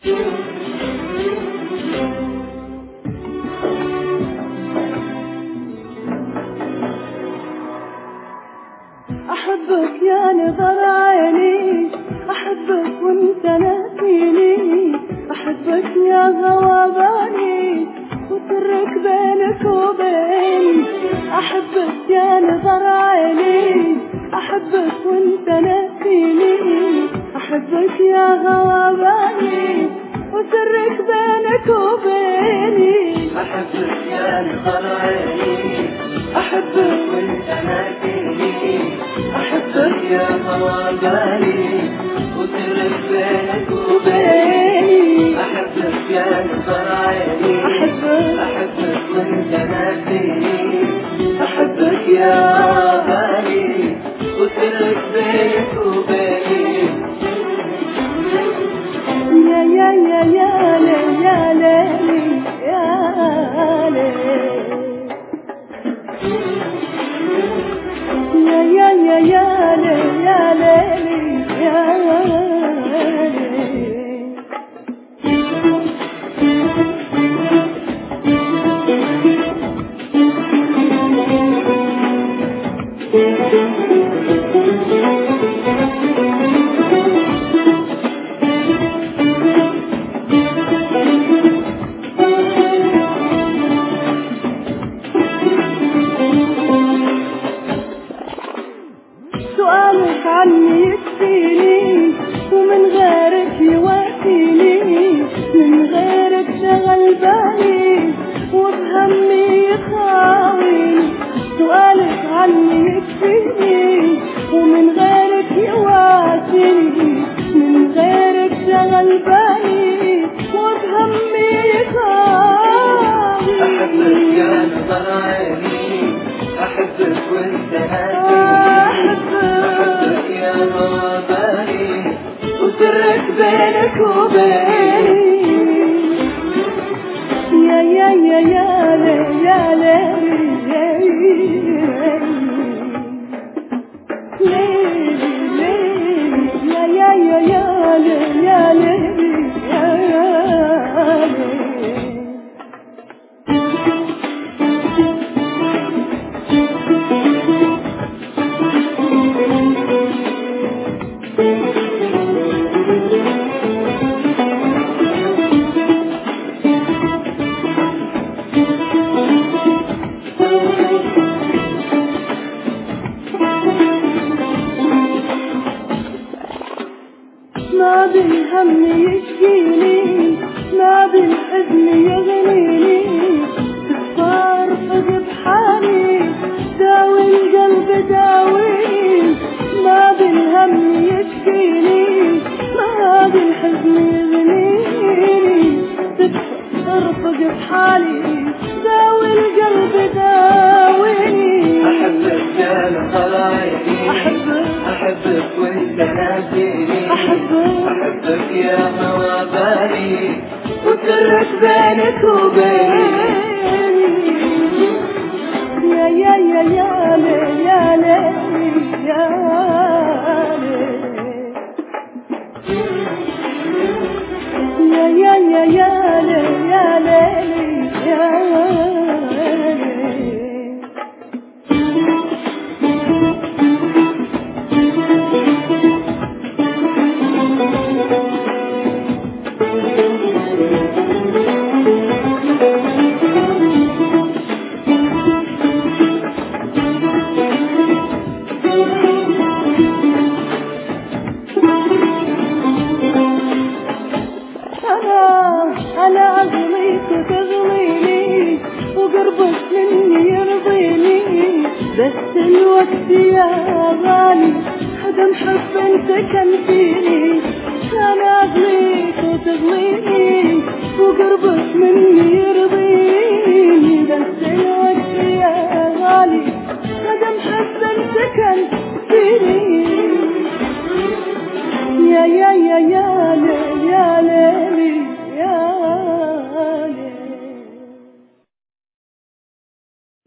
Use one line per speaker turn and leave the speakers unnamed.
أحبك يا نظر عيني، أحبك وانت ناسيني، أحبك يا هوا بالي وسرك بينك وبيني. أحبك يا نظر عيني، أحبك وانت ناسيني، أحبك يا هوا بالي وسرك بينك وبيني.
أحبك يا نظر عيني، أحبك وانت ناسيني، أحبك يا هوا بالي وسرك بينك وبيني. أحبك يا نظر عيني، أحبك وانت ناسيني، أحبك يا هوا بالي وسرك بينك وبيني.
يا يا يا يا لي يا لي يا لي يا يا يا لي يا لي يا لي. سؤالك عني يكفيني ومن غيرك يواسيني، من غيرك شغل بالي وبهمي يخاويني. سؤالك عني يكفيني ومن غيرك يواسيني، من غيرك شغل بالي وبهمي يخاويني.
أحبك يا نظر عيني، أحبك وانت ناسيني، أحبك يا هوا بالي وسرك بينك وبيني.
يا يا يا يا لي يا لي يا يا يا يا لي يا لي يا لي. ما بالهم يشفيني، ما بالحزن يغنيني، تتصرف بحالي داوي القلب داويني. ما بالهم يشفيني، ما بالحزن يغنيني، تتصرف بحالي داوي القلب داويني.
أحبك يا نظر عيني، أحبك وانت ناسيني، أحبك يا هوا بالي وسرك بينك وبيني.
يا يا يا يا لي يا لي يا لي يا يا يا يا لي يا لي يا لي. أنا أغليك وتغليني وقربك مني يرضيني، بس الوقت يا غالي حدا محب انت كان فيني. أنا أغليك وتغليني وقربك مني يرضيني، بس الوقت يا غالي حدا محب انت كان فيني. يا يا يا يا